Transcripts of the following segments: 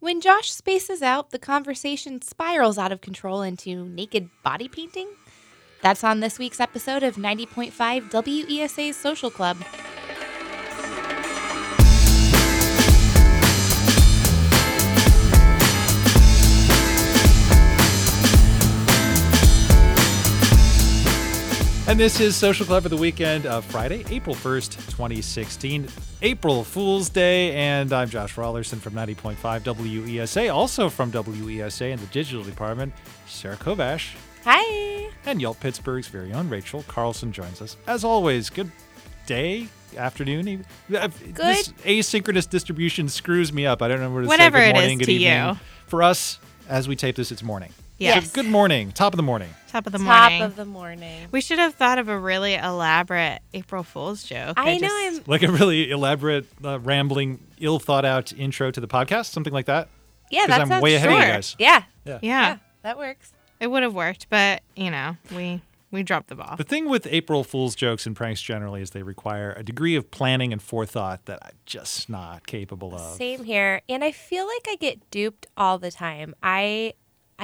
When Josh spaces out, the conversation spirals out of control into naked body painting. That's on this week's episode of 90.5 WESA's Social Club. And this is Social Club for the weekend of Friday, April 1st, 2016. April Fool's Day, and I'm Josh Rawlerson from 90.5 WESA, also from WESA in the digital department, Sarah Kovash. Hi. And Yelp Pittsburgh's very own Rachel Carlson joins us. As always, good day, afternoon. This asynchronous distribution screws me up. I don't know where to Whatever say good it morning, is good to evening. you. For us, as we tape this, it's morning. Yes. So good morning. Top of the morning. Top of the morning. Top of the morning. We should have thought of a really elaborate April Fool's joke. I know I'm... Like a really elaborate, rambling, ill-thought-out intro to the podcast, something like that? Yeah, that I'm sounds way ahead of you short. guys. Yeah. Yeah, that works. it would have worked, but, we dropped the ball. The thing with April Fool's jokes and pranks generally is they require a degree of planning and forethought that I'm just not capable of. Same here. And I feel like I get duped all the time. I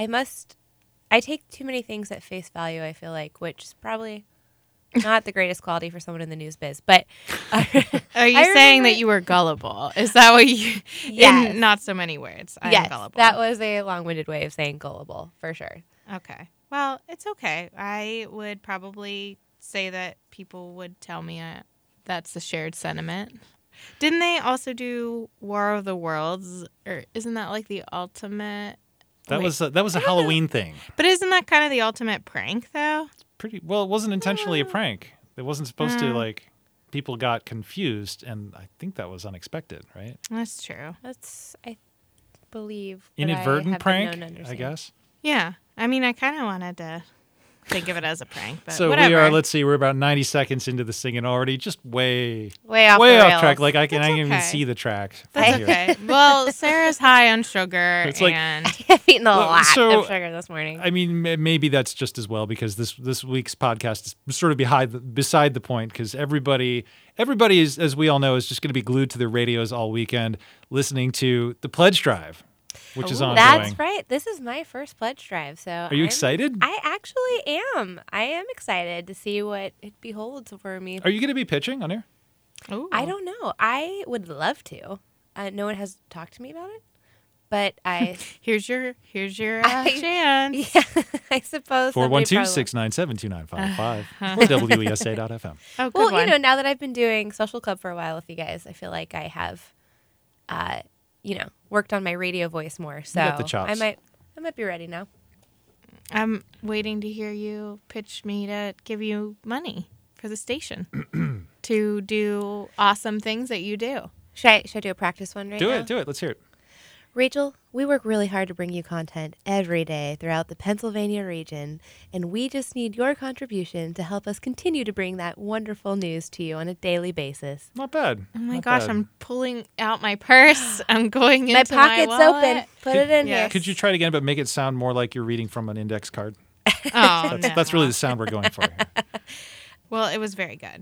take too many things at face value, I feel like, which is probably not the greatest quality for someone in the news biz. But Are you saying that you were gullible? Is that what you... Yes. In not so many words. I'm yes, gullible. that was a long-winded way of saying gullible, for sure. Okay. Well, it's okay. I would probably say that people would tell me that's the shared sentiment. Didn't they also do War of the Worlds? Or isn't that like the ultimate... That was a Halloween thing. But isn't that kind of the ultimate prank, though? Pretty well. It wasn't intentionally a prank. It wasn't supposed to people got confused, and I think that was unexpected, right? That's true. That's, I believe, Inadvertent prank, I understand. guess. Yeah. I mean, I kind of wanted to think of it as a prank, but So whatever. we're about 90 seconds into this thing and already just way Way off the rails. track. Like I can even okay. see the track. from That's here. okay. Well, Sarah's high on sugar, It's like- and I've eaten a Well, lot so- of sugar this morning. I mean, maybe that's just as well because this week's podcast is sort of beside the point because everybody is, as we all know, is just going to be glued to their radios all weekend listening to the Pledge Drive, which is ongoing. That's right. This is my first pledge drive. So Are you excited? I actually am. I am excited to see what it beholds for me. Are you going to be pitching on air? Ooh. I don't know. I would love to. No one has talked to me about it, but I Here's your chance. yeah, I suppose. somebody probably- 412-697-2955 or WESA.fm. Oh, good Well, one. now that I've been doing Social Club for a while with you guys, I feel like I have, worked on my radio voice more. So got the chops. I might be ready now. I'm waiting to hear you pitch me to give you money for the station to do awesome things that you do. Should I do a practice one right now? Do it. Let's hear it. Rachel, we work really hard to bring you content every day throughout the Pennsylvania region, and we just need your contribution to help us continue to bring that wonderful news to you on a daily basis. Not bad. Oh my Not gosh, bad. I'm pulling out my purse. I'm going My into pocket's my wallet. open. Put it in Yeah. here. Could you try it again, but make it sound more like you're reading from an index card? Oh, That's really the sound we're going for here. Well, it was very good.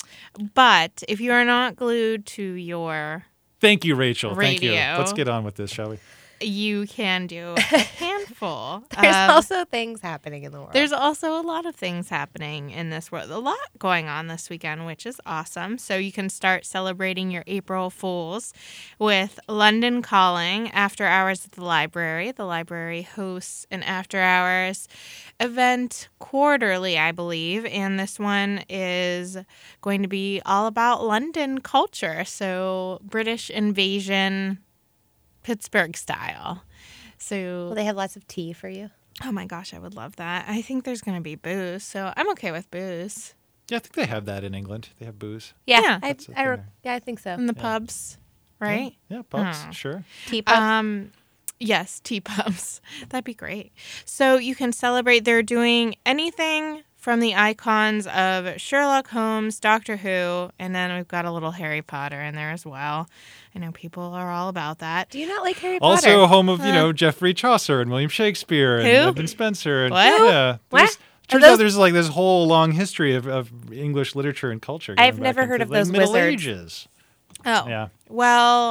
But if you are not glued to your, Thank you, Rachel. Thank you. Radio. Let's get on with this, shall we? you can do a handful. There's of- also things happening in the world. There's also a lot of things happening in this world. A lot going on this weekend, which is awesome. So you can start celebrating your April Fools with London Calling after hours at the library. The library hosts an after hours event quarterly, I believe. And this one is going to be all about London culture. So British invasion, Pittsburgh style. So Will they have lots of tea for you? oh my gosh, I would love that. I think there's going to be booze, so I'm okay with booze Yeah, I think they have that in England. They have booze. Yeah. That's a thing there. I think so. in the pubs, right? Yeah, pubs, Oh. sure. Tea pubs. Yes, tea pubs. That'd be great. So you can celebrate. They're doing anything from the icons of Sherlock Holmes, Doctor Who, and then we've got a little Harry Potter in there as well. I know people are all about that. Do you not like Harry Also Potter? home of, Geoffrey Chaucer and William Shakespeare and Who? Edmund Spencer. And, What? Yeah. What? There's- Turns those- out there's like this whole long history of English literature and culture. going I've back never into heard of the those Middle wizards. Ages. Oh, Yeah. well,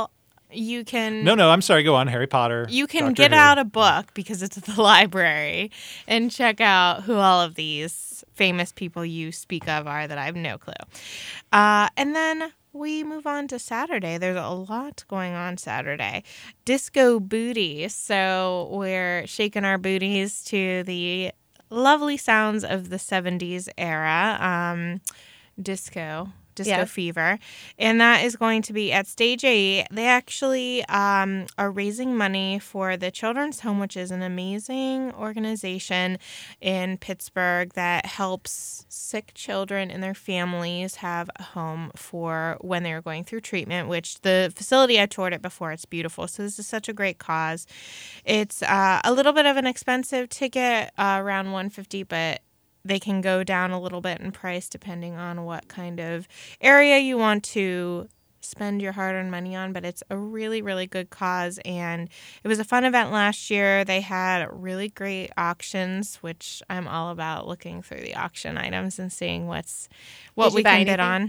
You can No, I'm sorry. Go on. Harry Potter. You can Doctor get Who. out a book because it's at the library and check out who all of these famous people you speak of are that I have no clue. And then we move on to Saturday. There's a lot going on Saturday. Disco booties. So we're shaking our booties to the lovely sounds of the 70s era. Disco Yes. Fever. And that is going to be at Stage 8. They actually are raising money for the Children's Home, which is an amazing organization in Pittsburgh that helps sick children and their families have a home for when they're going through treatment, which the facility I toured it before, it's beautiful. So this is such a great cause. It's a little bit of an expensive ticket, around $150, but they can go down a little bit in price depending on what kind of area you want to spend your hard-earned money on, but it's a really, really good cause, and it was a fun event last year. They had really great auctions, which I'm all about, looking through the auction items and seeing what Did we you buy can bid on.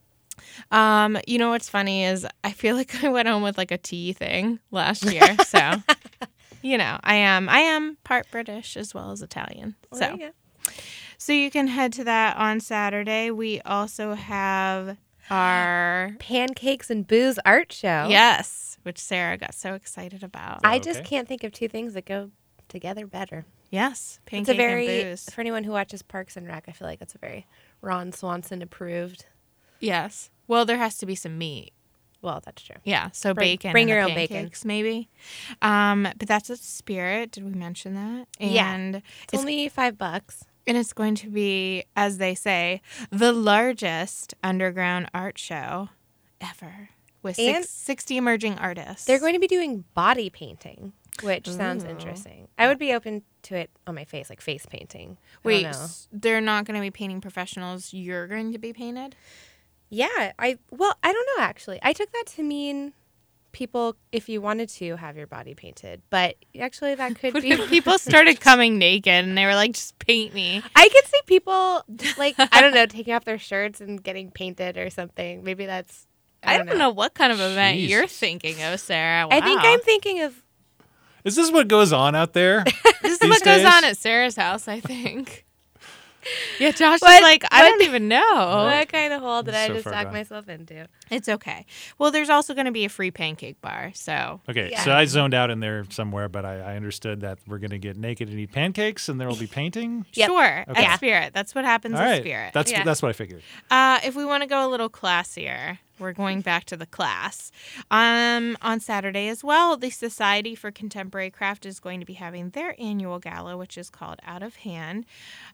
You know what's funny is I feel like I went home with like a tea thing last year, so you know, I am part British as well as Italian, Well, so. there you go. So you can head to that on Saturday. We also have our Pancakes and Booze art show. yes, which Sarah got so excited about. I just Okay. can't think of two things that go together better. Yes, It's pancake a very, and booze. for anyone who watches Parks and Rec, I feel like it's a very Ron Swanson approved. Yes. Well, there has to be some meat. Well, that's true. Yeah, so Bring- bacon. bring and the your own bacon. pancakes, maybe. But that's a Spirit. Did we mention that? Yeah. And It's only $5. And it's going to be, as they say, the largest underground art show ever with And 60 emerging artists. They're going to be doing body painting, which sounds Ooh. interesting. I would be open to it on my face, like face painting. I Wait, don't know. they're not going to be painting professionals. You're going to be painted? Yeah, I don't know actually. I took that to mean people, if you wanted to have your body painted, but actually that could What be. if people started coming naked and they were like, just paint me? I could see people like I don't know taking off their shirts and getting painted or something. Maybe that's. I don't know what kind of event you're Jesus. thinking of, Sarah. I think Wow. I'm thinking of. Is this what goes on out there? This is these what goes days? on at Sarah's house, I think. Yeah, Josh What- is like, I what- don't even know. What kind of hole did I So just far talk gone. myself into? It's okay. Well, there's also going to be a free pancake bar, so Okay, Yeah. so I zoned out in there somewhere, but I understood that we're going to get naked and eat pancakes, and there will be painting. Yep. sure. Okay. At Spirit. That's what happens All at right, Spirit. that's Yeah. that's what I figured. If we want to go a little classier, we're going back to the class. On Saturday as well, the Society for Contemporary Craft is going to be having their annual gala, which is called Out of Hand.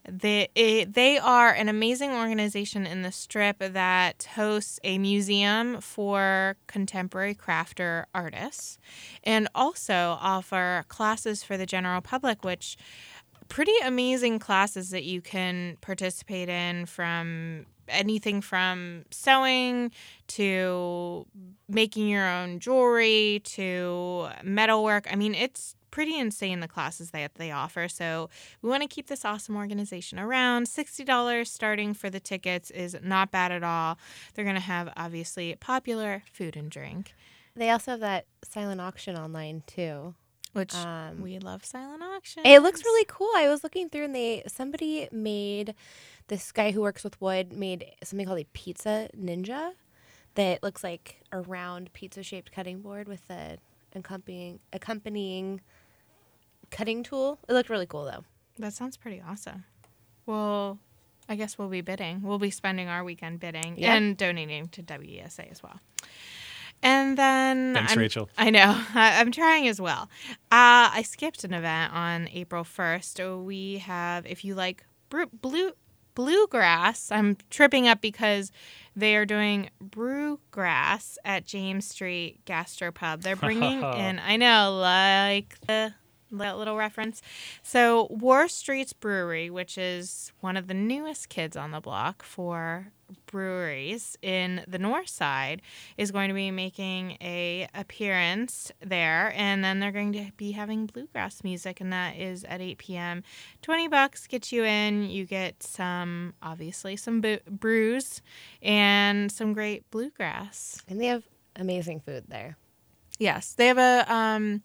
They are an amazing organization in the Strip that hosts a museum for contemporary crafter artists and also offer classes for the general public, which pretty amazing classes that you can participate in, from anything from sewing to making your own jewelry to metalwork. I mean, it's pretty insane the classes that they offer. So we want to keep this awesome organization around. $60 starting for the tickets is not bad at all. They're going to have, obviously, popular food and drink, They also have that silent auction online too. which we love silent auctions. It looks really cool. I was looking through and somebody made, this guy who works with wood made something called a pizza ninja that looks like a round pizza shaped cutting board with the accompanying cutting tool. It looked really cool though. That sounds pretty awesome. Well, I guess we'll be bidding. We'll be spending our weekend bidding Yeah. and donating to WESA as well. And then Thanks, Rachel. I know. I'm trying as well. I skipped an event on April 1st. So we have, if you like bluegrass, I'm tripping up because they are doing brewgrass at James Street Gastropub. They're bringing in, I know, like that little reference. So War Streets Brewery, which is one of the newest kids on the block for breweries in the north side, is going to be making a appearance there, and then they're going to be having bluegrass music, and that is at 8 p.m. $20 gets you in. You get some, obviously, some brews and some great bluegrass. And they have amazing food there. Yes. They have a,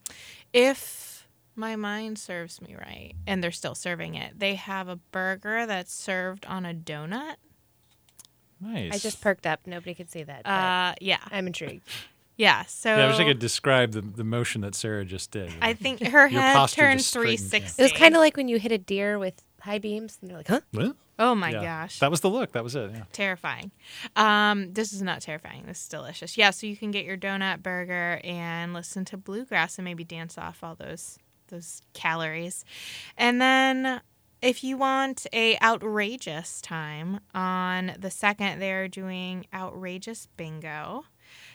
if my mind serves me right, and they're still serving it, they have a burger that's served on a donut. Nice. I just perked up. Nobody could see that. But Yeah. I'm intrigued. Yeah. So I wish I could describe the motion that Sarah just did. I think her Your head posture turned just straightened, 360. It was kind of like when you hit a deer with high beams, and they're like, huh? What? Oh my Yeah. gosh. That was the look. That was it. Yeah. Terrifying. This is not terrifying. This is delicious. Yeah, so you can get your donut burger and listen to bluegrass and maybe dance off all those calories. And then if you want a outrageous time, on the 2nd they're doing outrageous bingo.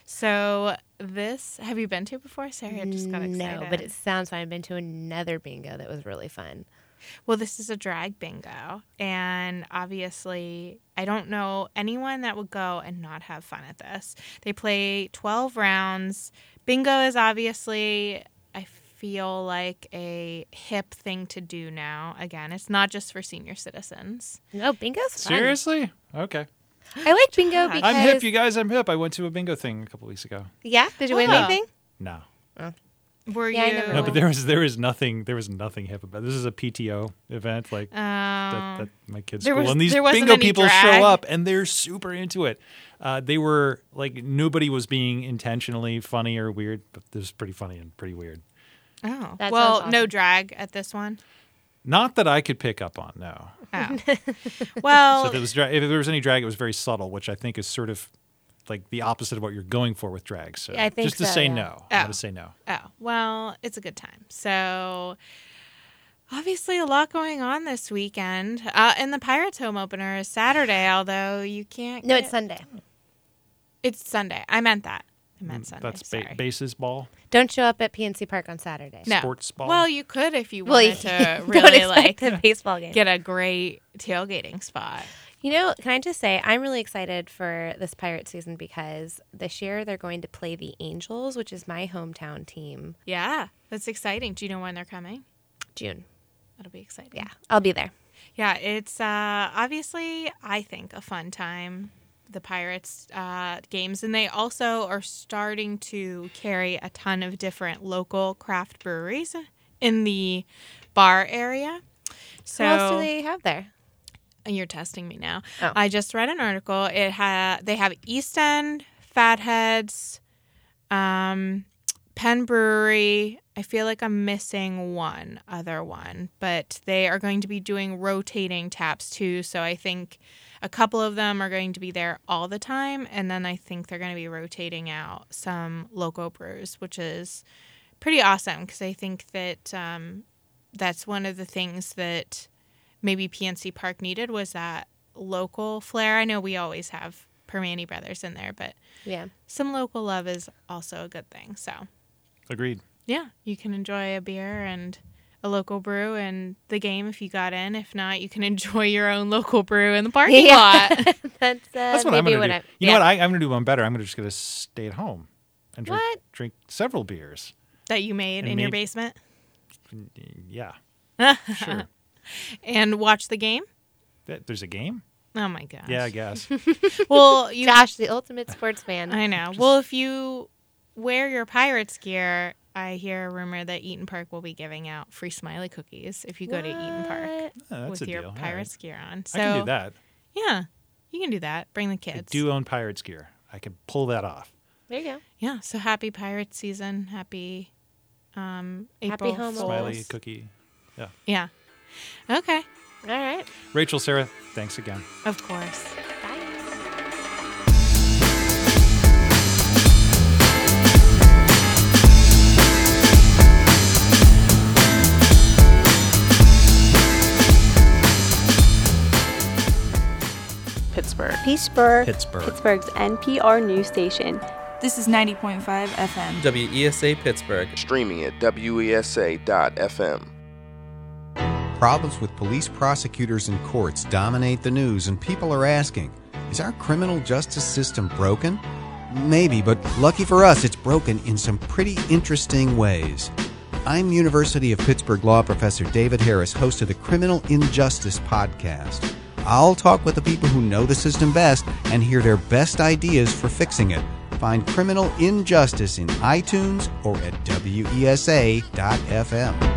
So this, have you been to before? Sarah just got excited. No, but it sounds fun. I've been to another bingo that was really fun. Well, this is a drag bingo, and obviously I don't know anyone that would go and not have fun at this. They play 12 rounds. Bingo is obviously, I feel like, a hip thing to do now. Again, it's not just for senior citizens. No, bingo's fun. Seriously? Okay. I like bingo because... I'm hip, you guys. I'm hip. I went to a bingo thing a couple weeks ago. Yeah? Did you win Oh. anything? No. Were Yeah, I you? never No, went. but there was nothing hip about it. This is a PTO event, like that my kids' There school, was- and these there wasn't bingo any people drag. show up, and they're super into it. They were like, nobody was being intentionally funny or weird, but this was pretty funny and pretty weird. Oh, That well, sounds no awesome. drag at this one. Not that I could pick up on. No. Oh. Well, So if there was any drag, it was very subtle, which I think is sort of like the opposite of what you're going for with drag. So Yeah, I think just to so, say yeah. no, I'm Oh. going to say no. it's a good time. So obviously a lot going on this weekend. And the Pirates home opener is Saturday, although you can't. No, it's Sunday. It's Sunday. I meant that. I meant Sunday. That's sorry. bases ball, Don't show up at PNC Park on Saturday. No. sports ball. Well, you could if you Well, wanted you to don't really expect like a baseball game. get a great tailgating spot. You know, can I just say, I'm really excited for this Pirate season because this year they're going to play the Angels, which is my hometown team, Yeah, that's exciting. Do you know when they're coming? June. That'll be exciting. Yeah, I'll be there. Yeah, it's obviously, I think, a fun time, the Pirates games. And they also are starting to carry a ton of different local craft breweries in the bar area. So, What else do they have there? you're testing me now. Oh. I just read an article. They have East End, Fatheads, Penn Brewery. I feel like I'm missing one other one, but they are going to be doing rotating taps too. So I think a couple of them are going to be there all the time, and then I think they're going to be rotating out some local brews, which is pretty awesome because I think that that's one of the things that maybe PNC Park needed was that local flair. I know we always have Permane Brothers in there, but Yeah. some local love is also a good thing. So, Agreed. yeah, you can enjoy a beer and a local brew and the game if you got in. If not, you can enjoy your own local brew in the parking lot. That's what I'm maybe going to when do. You know what? I'm going to do one better. I'm just going to stay at home and drink several beers. That you made And in your maybe- basement Yeah. Sure. and watch the game. There's a game? Oh my gosh. Yeah, I guess. Well, you Josh, the ultimate sports fan. I know. Well, if you wear your Pirates gear, I hear a rumor that Eaton Park will be giving out free Smiley cookies if you go to Eaton Park What? Oh, that's with a your deal. All Pirates right. gear on. So I can do that. Yeah, you can do that. Bring the I kids. do own Pirates gear. I can pull that off. There you go. Yeah. So happy Pirate season. Happy April home Fools. Smiley cookie. Yeah. Okay. All right. Rachel, Sarah, thanks again. Of course. Bye. Pittsburgh. Pittsburgh's NPR news station. This is 90.5 FM. WESA Pittsburgh. Streaming at WESA.fm. Problems with police, prosecutors, and courts dominate the news, and people are asking, is our criminal justice system broken? Maybe, but lucky for us, it's broken in some pretty interesting ways. I'm University of Pittsburgh law professor David Harris, host of the Criminal Injustice Podcast. I'll talk with the people who know the system best and hear their best ideas for fixing it. Find Criminal Injustice in iTunes or at WESA.FM.